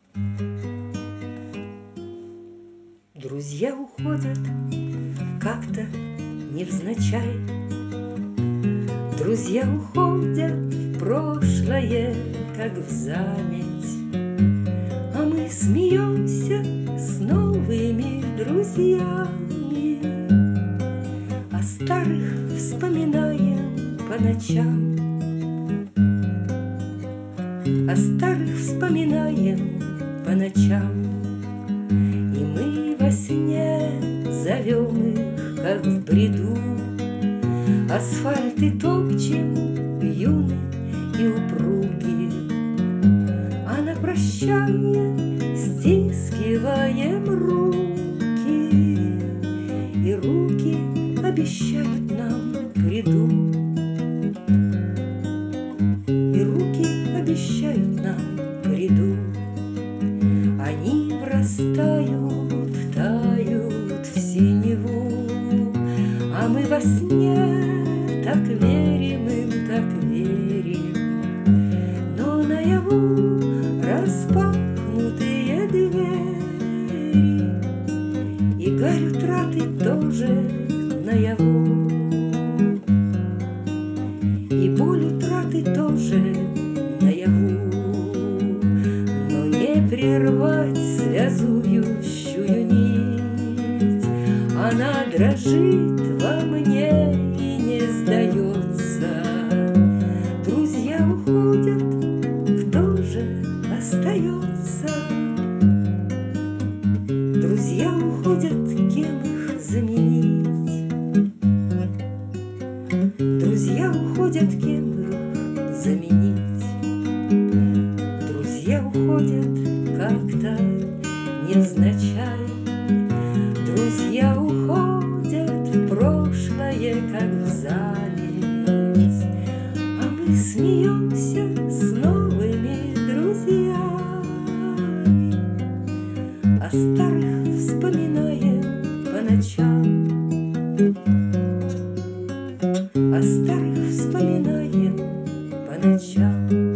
Друзья уходят как-то невзначай. Друзья уходят в прошлое, как в заметь, а мы смеемся с новыми друзьями, а старых вспоминаем по ночам, а старых вспоминаем по ночам. И мы во сне зовем их, как в бреду, асфальты топчем юны и упруги, а на прощание стискиваем руки, и руки обещают нам гряду, и руки обещают нам гряду. Они врастают, тают в синеву, а мы во сне так верим им, так верим. Но наяву распахнутые двери, и гарь утраты тоже наяву, и боль утраты тоже наяву. Но не прервать связующую нить, она дрожит во мне и не сдается. Друзья уходят, кто же остается? Друзья уходят, кем их заменить? Друзья уходят, кем их заменить? Друзья уходят как-то невзначай. Друзья уходят в прошлое, как в заметь, а мы смеемся с новыми друзьями, а старых вспоминаем по ночам, а старых вспоминаем по ночам.